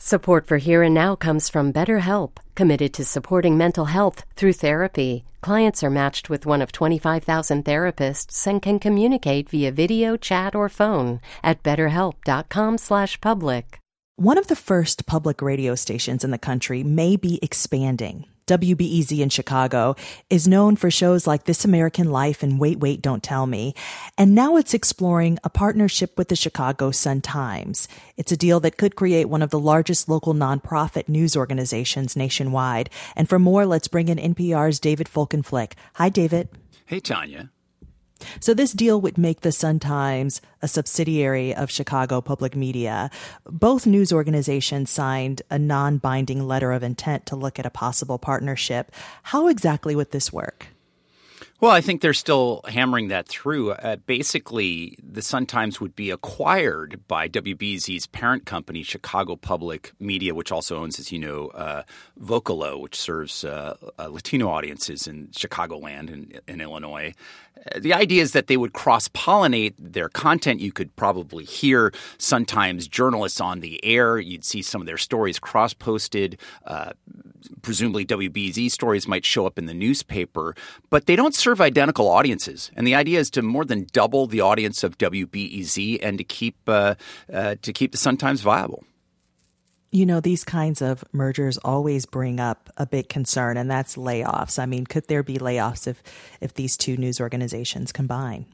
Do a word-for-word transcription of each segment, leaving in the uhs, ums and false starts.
Support for Here and Now comes from BetterHelp, committed to supporting mental health through therapy. Clients are matched with one of twenty-five thousand therapists and can communicate via video, chat, or phone at betterhelp.com slash public. One of the first public radio stations in the country may be expanding. W B E Z in Chicago is known for shows like This American Life and Wait, Wait, Don't Tell Me. And now it's exploring a partnership with the Chicago Sun-Times. It's a deal that could create one of the largest local nonprofit news organizations nationwide. And for more, let's bring in N P R's David Folkenflik. Hi, David. Hey, Tanya. So this deal would make the Sun-Times a subsidiary of Chicago Public Media. Both news organizations signed a non-binding letter of intent to look at a possible partnership. How exactly would this work? Well, I think they're still hammering that through. Uh, basically, the Sun-Times would be acquired by W B E Z's parent company, Chicago Public Media, which also owns, as you know, uh, Vocalo, which serves uh, uh, Latino audiences in Chicagoland and in Illinois. Uh, the idea is that they would cross-pollinate their content. You could probably hear Sun-Times journalists on the air. You'd see some of their stories cross-posted. Uh, presumably W B E Z stories might show up in the newspaper, but they don't serve identical audiences. And the idea is to more than double the audience of W B E Z and to keep uh, uh, to keep the Sun-Times viable. You know, these kinds of mergers always bring up a big concern, and that's layoffs. I mean, could there be layoffs if, if these two news organizations combine?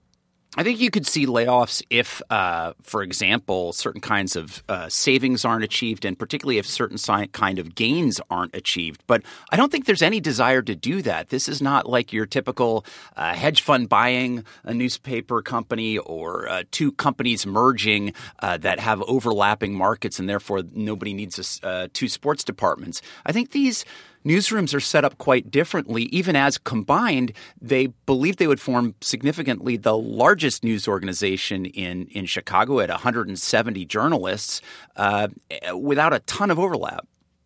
I think you could see layoffs if, uh, for example, certain kinds of uh, savings aren't achieved, and particularly if certain si- kind of gains aren't achieved. But I don't think there's any desire to do that. This is not like your typical uh, hedge fund buying a newspaper company or uh, two companies merging uh, that have overlapping markets, and therefore nobody needs a, uh, two sports departments. I think these newsrooms are set up quite differently. Even as combined, they believe they would form significantly the largest news organization in, in Chicago at one hundred seventy journalists uh, without a ton of overlap.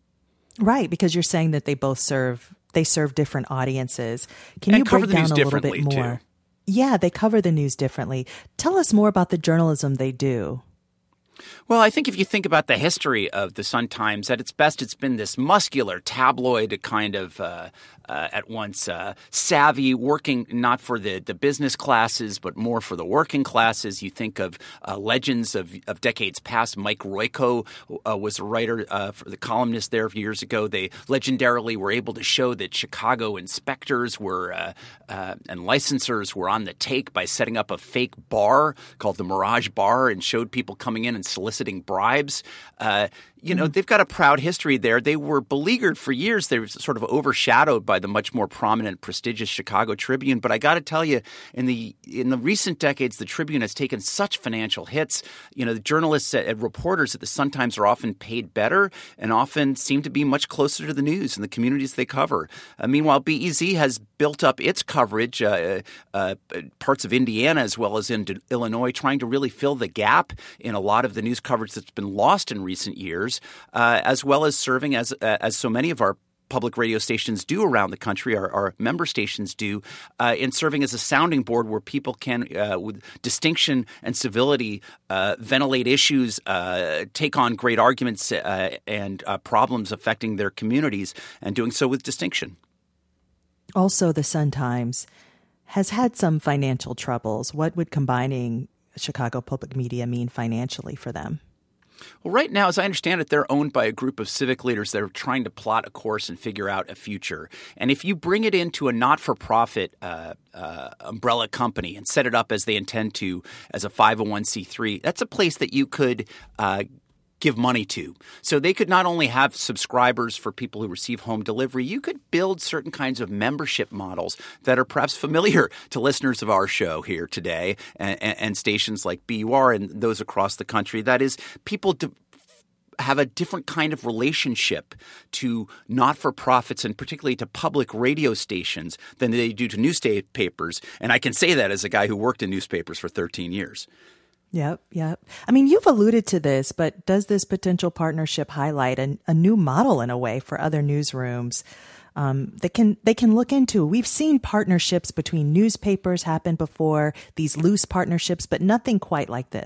Right, because you're saying that they both serve they serve different audiences. Can and you break the down news a little bit more? Too. Yeah, they cover the news differently. Tell us more about the journalism they do. Well, I think if you think about the history of the Sun-Times, at its best, it's been this muscular tabloid kind of uh, uh, at once uh, savvy, working not for the, the business classes, but more for the working classes. You think of uh, legends of, of decades past. Mike Royko uh, was a writer uh, for the columnist there years ago. They legendarily were able to show that Chicago inspectors were uh, uh, and licensors were on the take by setting up a fake bar called the Mirage Bar and showed people coming in and soliciting bribes. Uh, you know, mm-hmm. They've got a proud history there. They were beleaguered for years. They were sort of overshadowed by the much more prominent, prestigious Chicago Tribune. But I got to tell you, in the in the recent decades, the Tribune has taken such financial hits. You know, the journalists and reporters at the Sun-Times are often paid better and often seem to be much closer to the news and the communities they cover. Uh, meanwhile, B E Z has built up its coverage, uh, uh, parts of Indiana as well as in Illinois, trying to really fill the gap in a lot of the news coverage that's been lost in recent years, uh, as well as serving as uh, as so many of our public radio stations do around the country, our, our member stations do, uh, in serving as a sounding board where people can, uh, with distinction and civility, uh, ventilate issues, uh, take on great arguments uh, and uh, problems affecting their communities, and doing so with distinction. Also, the Sun-Times has had some financial troubles. What would combining Chicago Public Media mean financially for them? Well, right now, as I understand it, they're owned by a group of civic leaders that are trying to plot a course and figure out a future. And if you bring it into a not-for-profit uh, uh, umbrella company and set it up as they intend to as a five oh one c three, that's a place that you could uh, give money to. So they could not only have subscribers for people who receive home delivery, you could build certain kinds of membership models that are perhaps familiar to listeners of our show here today and, and, and stations like B U R and those across the country. That is, people de- have a different kind of relationship to not-for-profits and particularly to public radio stations than they do to newspapers. And I can say that as a guy who worked in newspapers for thirteen years. Yep, yep. I mean, you've alluded to this, but does this potential partnership highlight a, a new model in a way for other newsrooms um, that can they can look into? We've seen partnerships between newspapers happen before, these loose partnerships, but nothing quite like this.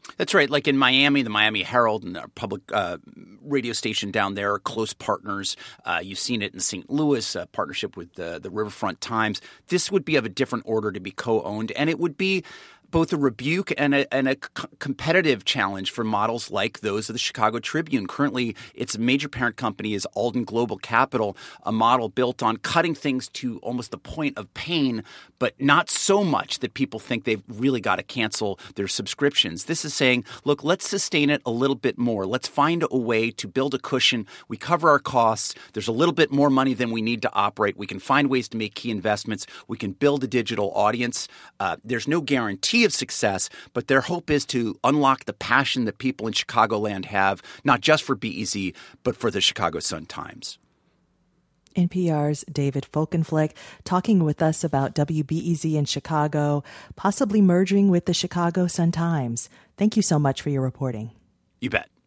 That's right. Like in Miami, the Miami Herald and our public uh, radio station down there are close partners. Uh, you've seen it in Saint Louis, a partnership with the, the Riverfront Times. This would be of a different order to be co-owned, and it would be both a rebuke and a, and a c- competitive challenge for models like those of the Chicago Tribune. Currently, its major parent company is Alden Global Capital, a model built on cutting things to almost the point of pain, but not so much that people think they've really got to cancel their subscriptions. This is saying, look, let's sustain it a little bit more. Let's find a way to build a cushion. We cover our costs. There's a little bit more money than we need to operate. We can find ways to make key investments. We can build a digital audience. Uh, there's no guarantee of success, but their hope is to unlock the passion that people in Chicagoland have, not just for B E Z, but for the Chicago Sun-Times. N P R's David Folkenflik talking with us about W B E Z in Chicago, possibly merging with the Chicago Sun-Times. Thank you so much for your reporting. You bet.